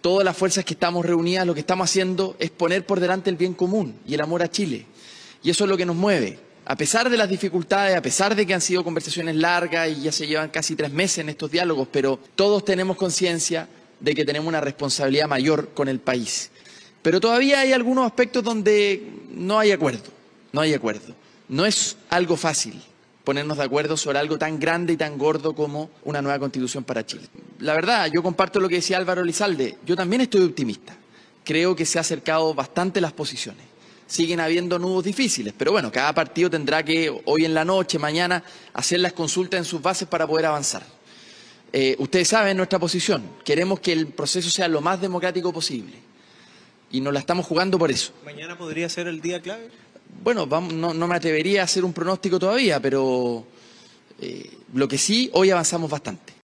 todas las fuerzas que estamos reunidas, lo que estamos haciendo es poner por delante el bien común y el amor a Chile. Y eso es lo que nos mueve. A pesar de las dificultades, a pesar de que han sido conversaciones largas y ya se llevan casi 3 meses en estos diálogos, pero todos tenemos conciencia de que tenemos una responsabilidad mayor con el país. Pero todavía hay algunos aspectos donde no hay acuerdo, no hay acuerdo. No es algo fácil ponernos de acuerdo sobre algo tan grande y tan gordo como una nueva Constitución para Chile. La verdad, yo comparto lo que decía Álvaro Elizalde, yo también estoy optimista. Creo que se ha acercado bastante las posiciones. Siguen habiendo nudos difíciles, pero bueno, cada partido tendrá que hoy en la noche, mañana, hacer las consultas en sus bases para poder avanzar. Ustedes saben nuestra posición, queremos que el proceso sea lo más democrático posible y nos la estamos jugando por eso. ¿Mañana podría ser el día clave? Bueno, no me atrevería a hacer un pronóstico todavía, pero lo que sí, hoy avanzamos bastante.